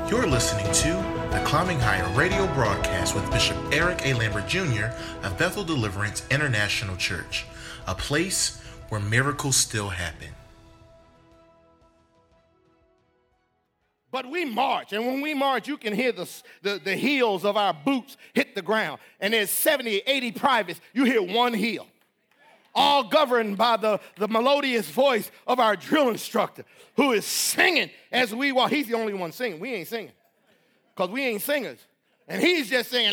You're listening to the Climbing Higher radio broadcast with Bishop Eric A. Lambert Jr. of Bethel Deliverance International Church, a place where miracles still happen. But we march, and when we march, you can hear the heels of our boots hit the ground. And there's 70, 80 privates. You hear one heel, all governed by the melodious voice of our drill instructor, who is singing as we walk. He's the only one singing. We ain't singing, because we ain't singers. And he's just saying,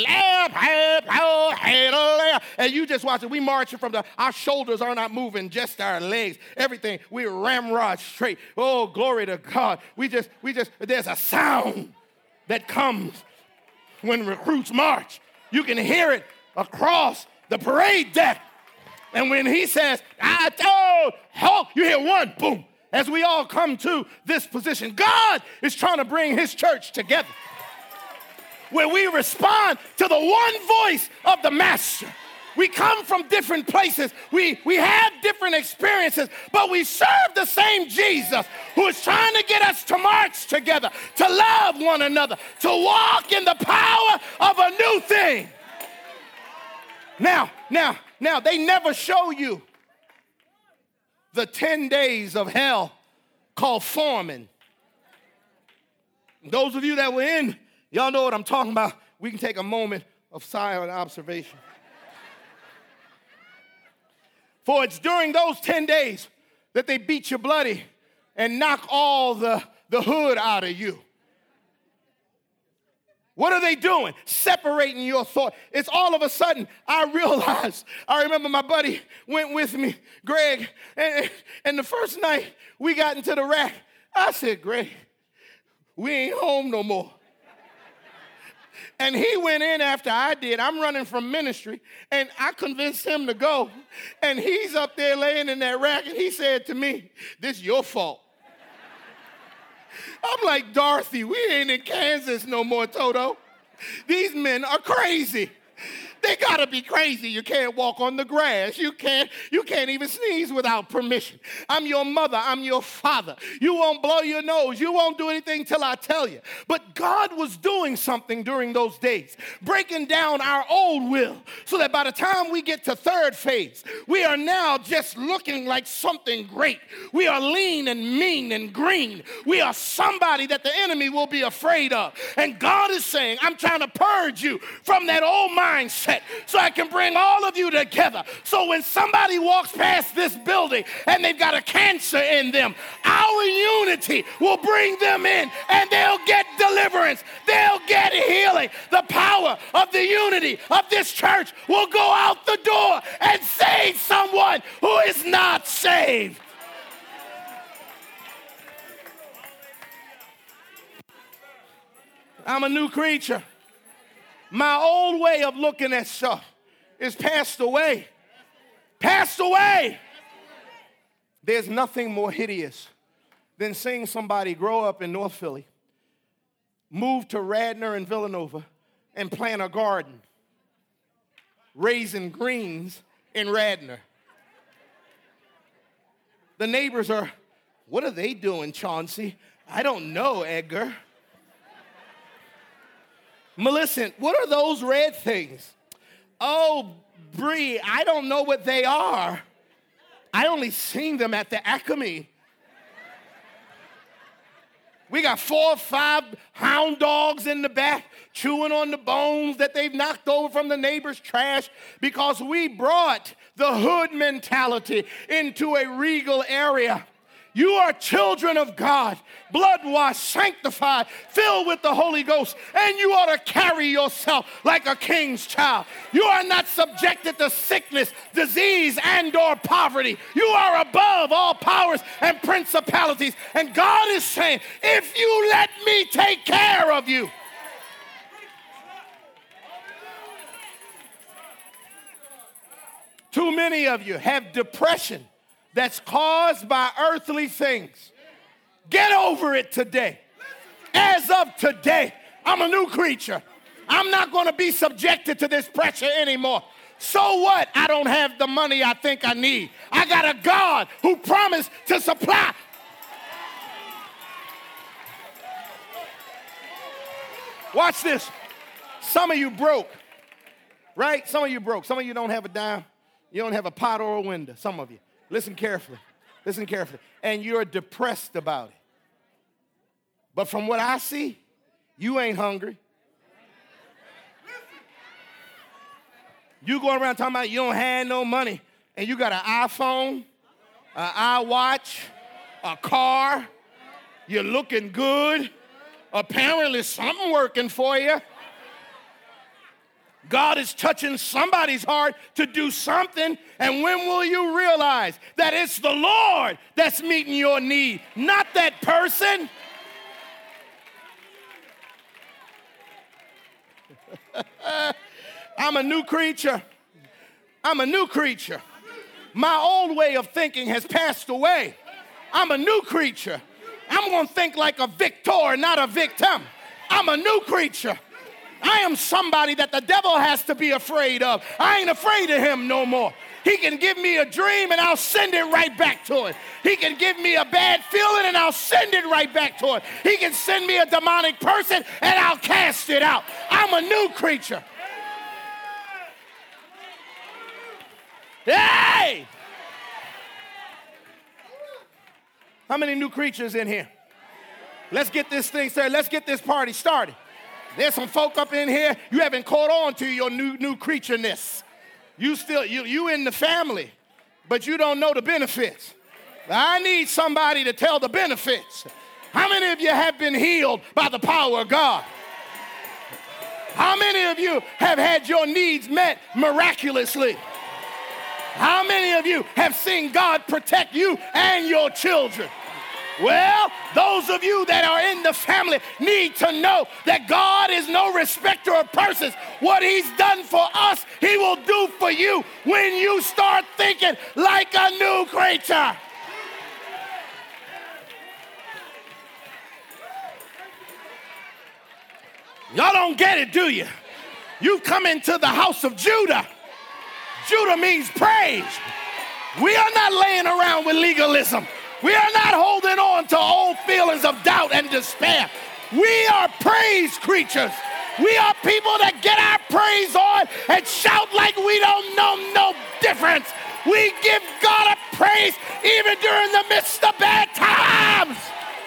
and you just watch it. We marching from our shoulders are not moving, just our legs, everything. We're ramrod straight. Oh, glory to God. We just, there's a sound that comes when recruits march. You can hear it across the parade deck. And when he says, I told, halt, you hear one, boom, as we all come to this position. God is trying to bring his church together, where we respond to the one voice of the Master. We come from different places. We have different experiences, but we serve the same Jesus who is trying to get us to march together, to love one another, to walk in the power of a new thing. Now, they never show you the 10 days of hell called forming. Those of you that were in, y'all know what I'm talking about. We can take a moment of silent observation. For it's during those 10 days that they beat you bloody and knock all the hood out of you. What are they doing? Separating your thought. It's all of a sudden, I remember my buddy went with me, Greg, and the first night we got into the rack, I said, Greg, we ain't home no more. And he went in after I did. I'm running from ministry, and I convinced him to go. And he's up there laying in that rack, and he said to me, this is your fault. I'm like, Dorothy, we ain't in Kansas no more, Toto. These men are crazy. They gotta be crazy. You can't walk on the grass. You can't even sneeze without permission. I'm your mother. I'm your father. You won't blow your nose. You won't do anything till I tell you. But God was doing something during those days, breaking down our old will so that by the time we get to third phase, we are now just looking like something great. We are lean and mean and green. We are somebody that the enemy will be afraid of. And God is saying, I'm trying to purge you from that old mindset, so I can bring all of you together. So when somebody walks past this building and they've got a cancer in them, our unity will bring them in and they'll get deliverance. They'll get healing. The power of the unity of this church will go out the door and save someone who is not saved. I'm a new creature. My old way of looking at stuff is passed away. Passed away. There's nothing more hideous than seeing somebody grow up in North Philly, move to Radnor and Villanova, and plant a garden, raising greens in Radnor. The neighbors are, what are they doing, Chauncey? I don't know, Edgar. Millicent, what are those red things? Oh, Bree, I don't know what they are. I only seen them at the Acme. We got 4 or 5 hound dogs in the back chewing on the bones that they've knocked over from the neighbor's trash because we brought the hood mentality into a regal area. You are children of God, blood-washed, sanctified, filled with the Holy Ghost, and you ought to carry yourself like a king's child. You are not subjected to sickness, disease, and or poverty. You are above all powers and principalities. And God is saying, if you let me take care of you. Too many of you have depression that's caused by earthly things. Get over it today. As of today, I'm a new creature. I'm not going to be subjected to this pressure anymore. So what? I don't have the money I think I need. I got a God who promised to supply. Watch this. Some of you broke, right? Some of you broke. Some of you don't have a dime. You don't have a pot or a window. Some of you. Listen carefully. Listen carefully. And you're depressed about it. But from what I see, you ain't hungry. You going around talking about you don't have no money, and you got an iPhone, an iWatch, a car. You're looking good. Apparently something working for you. God is touching somebody's heart to do something, and when will you realize that it's the Lord that's meeting your need, not that person? I'm a new creature. I'm a new creature. My old way of thinking has passed away. I'm a new creature. I'm going to think like a victor, not a victim. I'm a new creature. I am somebody that the devil has to be afraid of. I ain't afraid of him no more. He can give me a dream and I'll send it right back to him. He can give me a bad feeling and I'll send it right back to him. He can send me a demonic person and I'll cast it out. I'm a new creature. Hey! How many new creatures in here? Let's get this thing started. Let's get this party started. There's some folk up in here, you haven't caught on to your new creatureness. You in the family, but you don't know the benefits. I need somebody to tell the benefits. How many of you have been healed by the power of God? How many of you have had your needs met miraculously? How many of you have seen God protect you and your children? Well, those of you that are in the family need to know that God is no respecter of persons. What he's done for us, he will do for you when you start thinking like a new creature. Y'all don't get it, do you? You come into the house of Judah. Judah means praise. We are not laying around with legalism. We are not holding on to old feelings of doubt and despair. We are praise creatures. We are people that get our praise on and shout like we don't know no difference. We give God a praise even during the midst of bad times.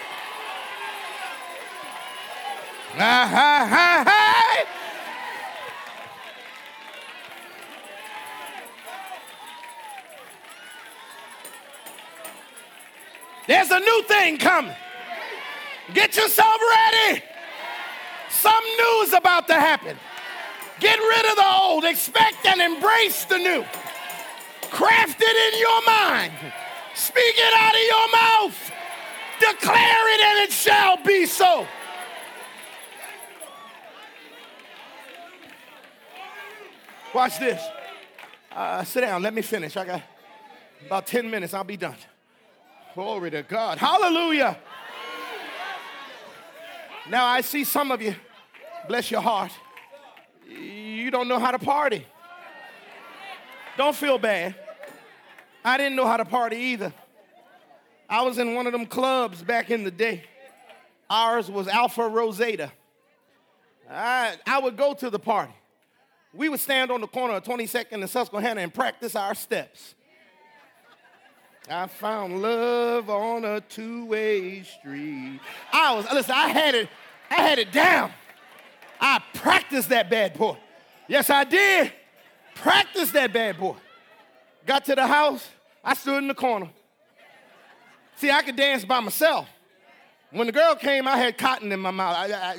There's a new thing coming. Get yourself ready. Some new is about to happen. Get rid of the old. Expect and embrace the new. Craft it in your mind. Speak it out of your mouth. Declare it and it shall be so. Watch this. Sit down. Let me finish. I got about 10 minutes. I'll be done. Glory to God. Hallelujah. Now I see some of you, bless your heart, you don't know how to party. Don't feel bad. I didn't know how to party either. I was in one of them clubs back in the day. Ours was Alpha Rosetta. I would go to the party. We would stand on the corner of 22nd and Susquehanna and practice our steps. I found love on a two-way street. I had it down. I practiced that bad boy. Yes, I did. Practice that bad boy. Got to the house, I stood in the corner. See, I could dance by myself. When the girl came, I had cotton in my mouth.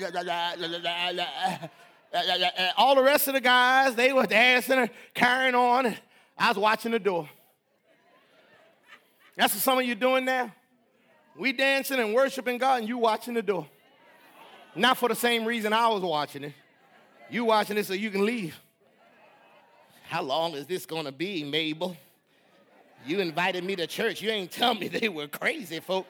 All the rest of the guys, they were dancing and carrying on. And I was watching the door. That's what some of you doing now. We dancing and worshiping God, and you watching the door. Not for the same reason I was watching it. You watching it so you can leave. How long is this going to be, Mabel? You invited me to church. You ain't tell me they were crazy, folk.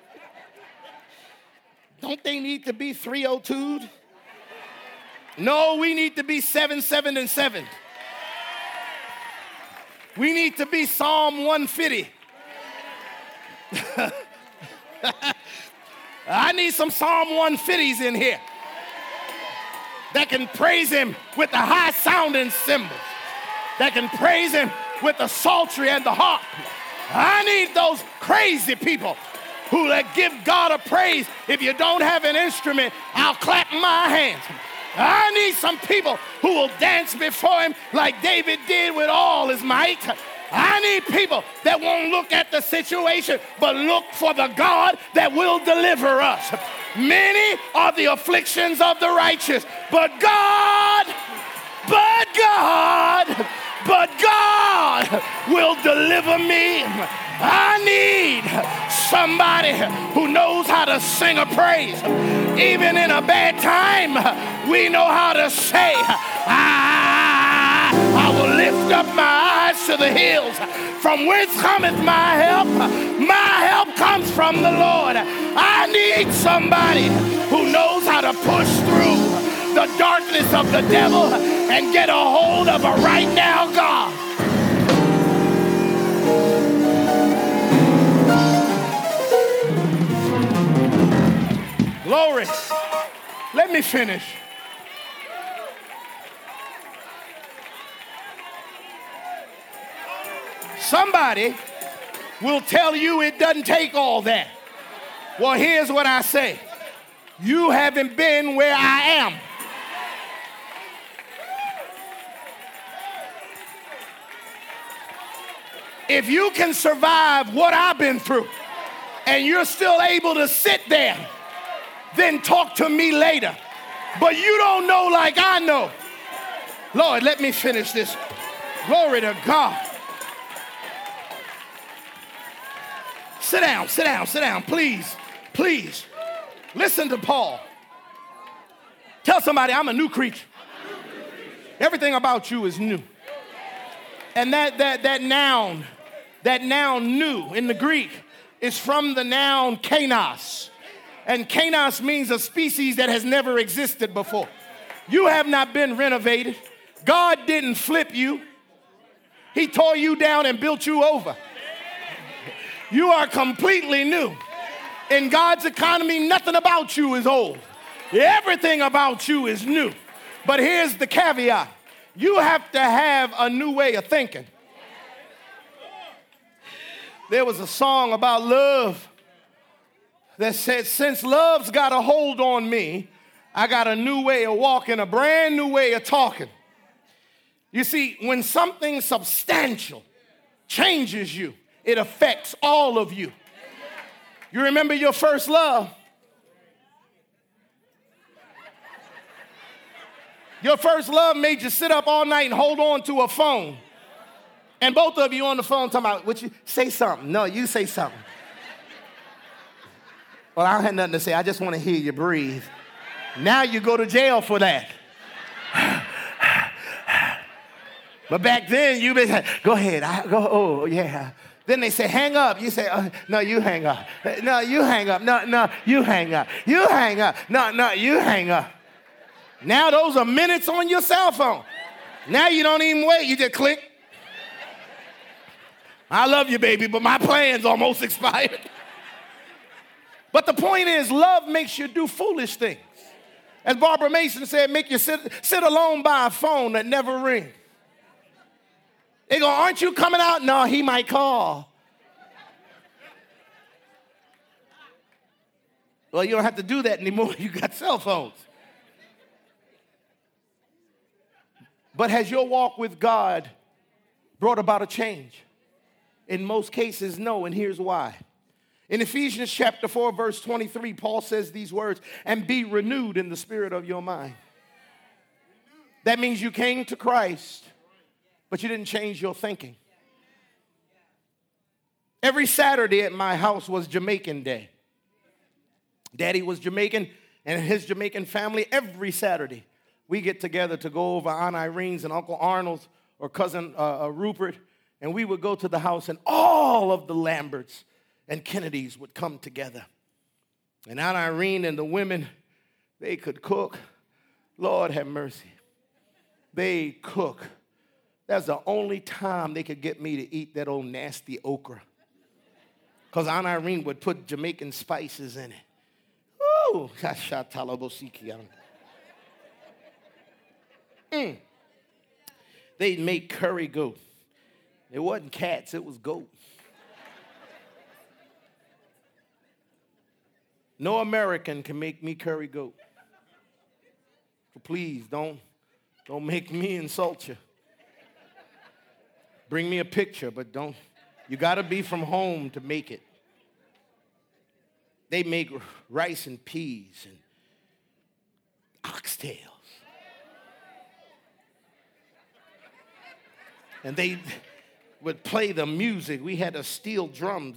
Don't they need to be 302'd? No, we need to be 7, 7, and 7. We need to be Psalm 150. I need some Psalm 150s in here. that can praise him with the high sounding cymbals, that can praise him with the psaltery and the harp. I need those crazy people who give God a praise. If you don't have an instrument, I'll clap my hands. I need some people who will dance before him like David did with all his might. I need people that won't look at the situation, but look for the God that will deliver us. Many are the afflictions of the righteous, but God will deliver me. I need somebody who knows how to sing a praise. Even in a bad time, we know how to say, I will lift up my eyes to the hills. From whence cometh my help? My help comes from the Lord. I need somebody who knows how to push through the darkness of the devil and get a hold of a right now God. Glory. Let me finish. Somebody will tell you it doesn't take all that. Well, here's what I say. You haven't been where I am. If you can survive what I've been through and you're still able to sit there, then talk to me later. But you don't know like I know. Lord, let me finish this. Glory to God. Sit down, please. Listen to Paul. Tell somebody, I'm a new creature. Everything about you is new. And that noun new in the Greek is from the noun kainos. And kainos means a species that has never existed before. You have not been renovated. God didn't flip you. He tore you down and built you over. You are completely new. In God's economy, nothing about you is old. Everything about you is new. But here's the caveat. You have to have a new way of thinking. There was a song about love that said, since love's got a hold on me, I got a new way of walking, a brand new way of talking. You see, when something substantial changes you, it affects all of you. You remember your first love? Your first love made you sit up all night and hold on to a phone. And both of you on the phone talking about, would you say something? No, you say something. Well, I don't have nothing to say. I just want to hear you breathe. Now you go to jail for that. But back then, you been like, go ahead. Oh, yeah. Then they say, hang up. You say, no, you hang up. No, you hang up. No, you hang up. You hang up. No, you hang up. Now those are minutes on your cell phone. Now you don't even wait. You just click. I love you, baby, but my plan's almost expired. But the point is, love makes you do foolish things. As Barbara Mason said, make you sit alone by a phone that never rings. They go, aren't you coming out? No, he might call. Well, you don't have to do that anymore. You got cell phones. But has your walk with God brought about a change? In most cases, no, and here's why. In Ephesians chapter 4, verse 23, Paul says these words, and be renewed in the spirit of your mind. That means you came to Christ, but you didn't change your thinking. Every Saturday at my house was Jamaican Day. Daddy was Jamaican, and his Jamaican family, every Saturday, we get together to go over Aunt Irene's and Uncle Arnold's or Cousin Rupert, and we would go to the house, and all of the Lamberts and Kennedys would come together. And Aunt Irene and the women, they could cook. Lord have mercy. They cook. That's the only time they could get me to eat that old nasty okra. Because Aunt Irene would put Jamaican spices in it. Ooh, They'd make curry goat. It wasn't cats, it was goat. No American can make me curry goat. So please, don't make me insult you. Bring me a picture, but don't. You got to be from home to make it. They make rice and peas and oxtails. And they would play the music. We had steel drums.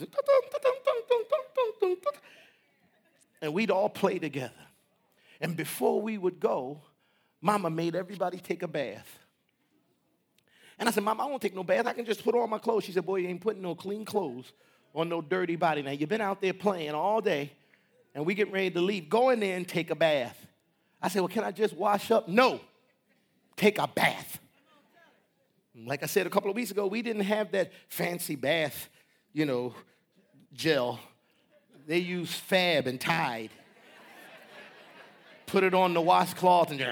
And we'd all play together. And before we would go, Mama made everybody take a bath. And I said, Mama, I won't take no bath. I can just put on my clothes. She said, boy, you ain't putting no clean clothes on no dirty body. Now, you've been out there playing all day, and we get ready to leave. Go in there and take a bath. I said, well, can I just wash up? No, take a bath. Like I said a couple of weeks ago, we didn't have that fancy bath, gel. They used Fab and Tide. Put it on the washcloth and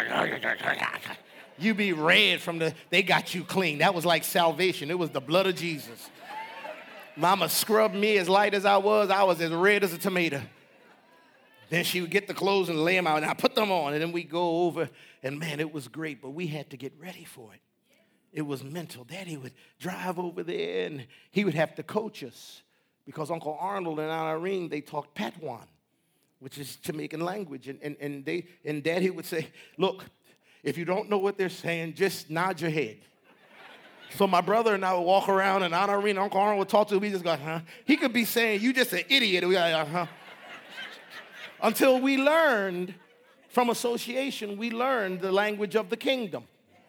you be red they got you clean. That was like salvation. It was the blood of Jesus. Mama scrubbed me as light as I was as red as a tomato. Then she would get the clothes and lay them out, and I put them on, and then we go over, and man, it was great, but we had to get ready for it. It was mental. Daddy would drive over there, and he would have to coach us because Uncle Arnold and Aunt Irene, they talked Patois, which is Jamaican language, and Daddy would say, look, if you don't know what they're saying, just nod your head. So my brother and I would walk around, and Aunt Irene and Uncle Arnold would talk to him. We just go, huh? He could be saying, you just an idiot. We go, uh-huh. Until we learned, from association, we learned the language of the kingdom.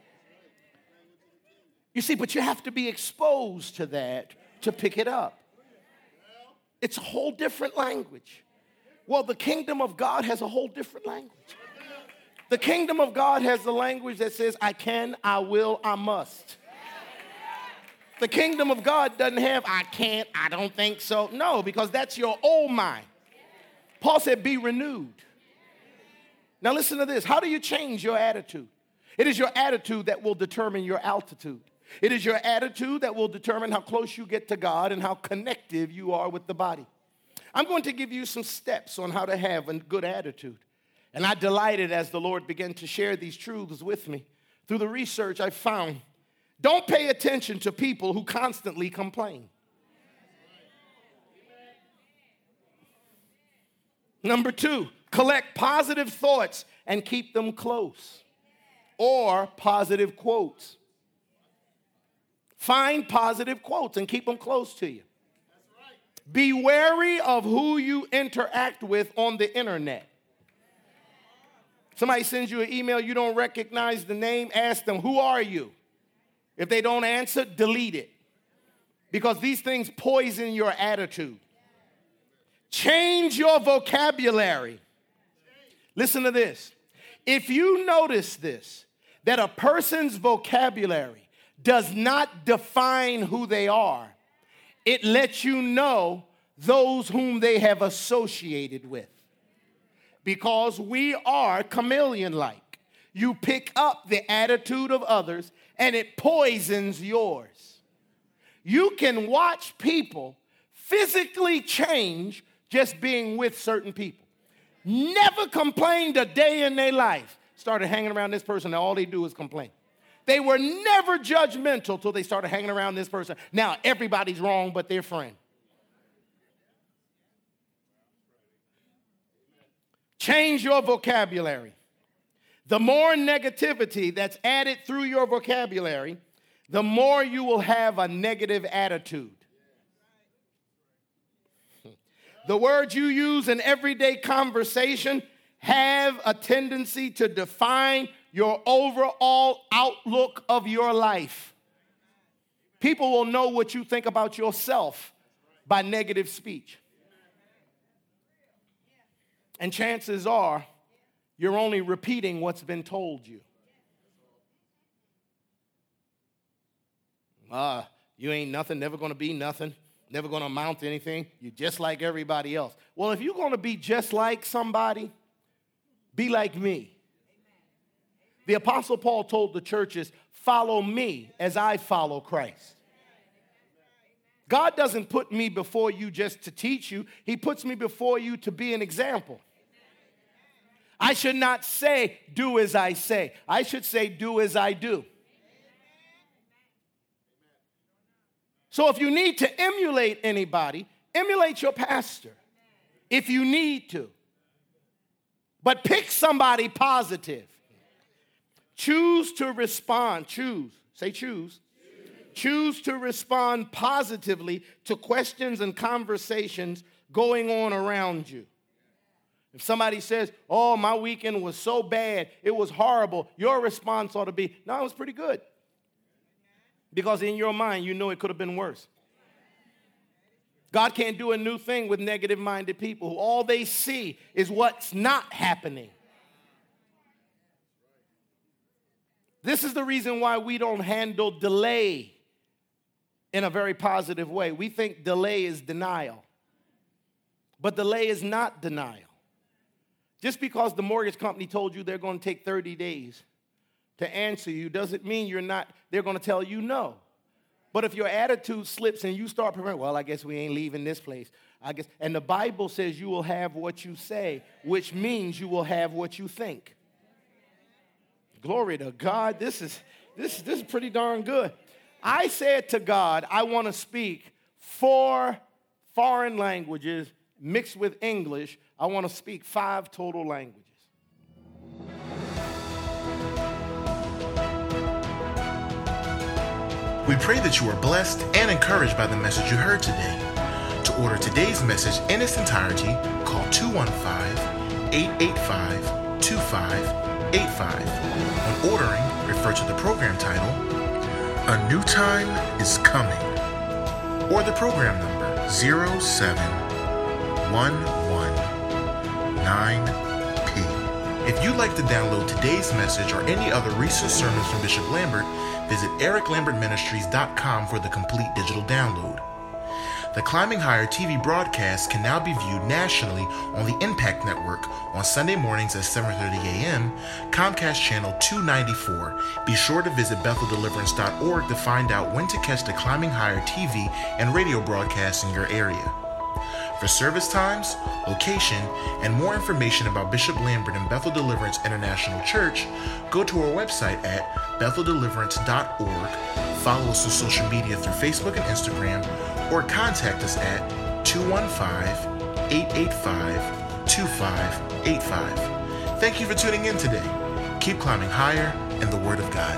You see, but you have to be exposed to that to pick it up. It's a whole different language. Well, the kingdom of God has a whole different language. The kingdom of God has the language that says, I can, I will, I must. The kingdom of God doesn't have, I can't, I don't think so. No, because that's your old mind. Paul said, be renewed. Now listen to this. How do you change your attitude? It is your attitude that will determine your altitude. It is your attitude that will determine how close you get to God and how connective you are with the body. I'm going to give you some steps on how to have a good attitude. And I delighted as the Lord began to share these truths with me. Through the research I found, don't pay attention to people who constantly complain. Number 2, collect positive thoughts and keep them close. Or positive quotes. Find positive quotes and keep them close to you. Be wary of who you interact with on the internet. Somebody sends you an email, you don't recognize the name, ask them, who are you? If they don't answer, delete it. Because these things poison your attitude. Change your vocabulary. Listen to this. If you notice this, that a person's vocabulary does not define who they are, it lets you know those whom they have associated with. Because we are chameleon-like. You pick up the attitude of others and it poisons yours. You can watch people physically change just being with certain people. Never complained a day in their life. Started hanging around this person and all they do is complain. They were never judgmental till they started hanging around this person. Now everybody's wrong but their friend. Change your vocabulary. The more negativity that's added through your vocabulary, the more you will have a negative attitude. The words you use in everyday conversation have a tendency to define your overall outlook of your life. People will know what you think about yourself by negative speech. And chances are, you're only repeating what's been told you. You ain't nothing, never going to be nothing, never going to amount to anything. You're just like everybody else. Well, if you're going to be just like somebody, be like me. The Apostle Paul told the churches, follow me as I follow Christ. God doesn't put me before you just to teach you. He puts me before you to be an example. I should not say, do as I say. I should say, do as I do. So if you need to emulate anybody, emulate your pastor if you need to. But pick somebody positive. Choose to respond. Choose. Say choose. Choose to respond positively to questions and conversations going on around you. If somebody says, oh, my weekend was so bad, it was horrible, your response ought to be, no, it was pretty good. Because in your mind, you know it could have been worse. God can't do a new thing with negative-minded people who all they see is what's not happening. This is the reason why we don't handle delay in a very positive way. We think delay is denial. But delay is not denial. Just because the mortgage company told you they're going to take 30 days to answer you doesn't mean they're going to tell you no. But if your attitude slips and you start preparing, well, I guess we ain't leaving this place. And the Bible says you will have what you say, which means you will have what you think. Glory to God. This is pretty darn good. I said to God, I want to speak 4 foreign languages mixed with English. I want to speak 5 total languages. We pray that you are blessed and encouraged by the message you heard today. To order today's message in its entirety, call 215-885-2585. When ordering, refer to the program title, A New Time is Coming, or the program number 07119P. If you'd like to download today's message or any other recent sermons from Bishop Lambert, visit ericlambertministries.com for the complete digital download. The Climbing Higher TV broadcast can now be viewed nationally on the Impact Network on Sunday mornings at 7:30 a.m., Comcast Channel 294. Be sure to visit BethelDeliverance.org to find out when to catch the Climbing Higher TV and radio broadcasts in your area. For service times, location, and more information about Bishop Lambert and Bethel Deliverance International Church, go to our website at BethelDeliverance.org, follow us on social media through Facebook and Instagram, or contact us at 215-885-2585. Thank you for tuning in today. Keep climbing higher in the Word of God.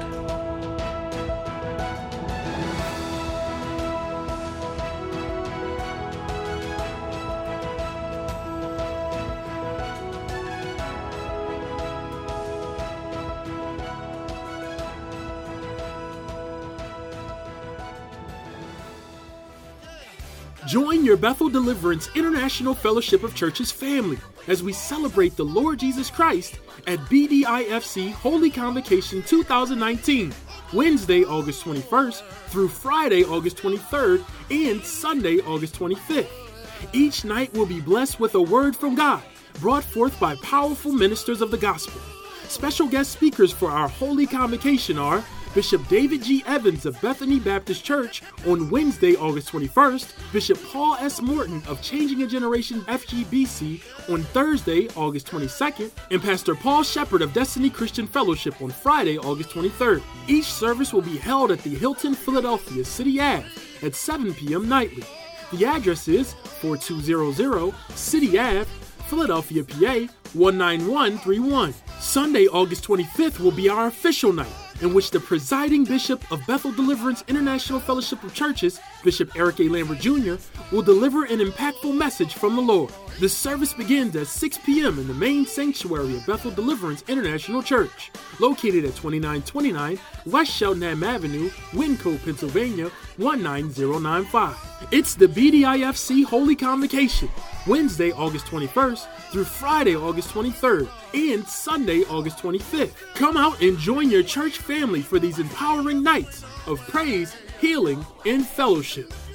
Join your Bethel Deliverance International Fellowship of Churches family as we celebrate the Lord Jesus Christ at BDIFC Holy Convocation 2019, Wednesday, August 21st through Friday, August 23rd, and Sunday, August 25th. Each night will be blessed with a word from God, brought forth by powerful ministers of the gospel. Special guest speakers for our Holy Convocation are Bishop David G. Evans of Bethany Baptist Church on Wednesday, August 21st, Bishop Paul S. Morton of Changing a Generation FGBC on Thursday, August 22nd, and Pastor Paul Shepard of Destiny Christian Fellowship on Friday, August 23rd. Each service will be held at the Hilton Philadelphia City Ave at 7 p.m. nightly. The address is 4200 City Ave, Philadelphia, PA 19131. Sunday, August 25th will be our official night, in which the presiding bishop of Bethel Deliverance International Fellowship of Churches, Bishop Eric A. Lambert Jr., will deliver an impactful message from the Lord. The service begins at 6 p.m. in the main sanctuary of Bethel Deliverance International Church, located at 2929 West Cheltenham Avenue, Winco, Pennsylvania, 19095. It's the BDIFC Holy Convocation, Wednesday, August 21st through Friday, August 23rd, and Sunday, August 25th. Come out and join your church family for these empowering nights of praise, healing, and fellowship.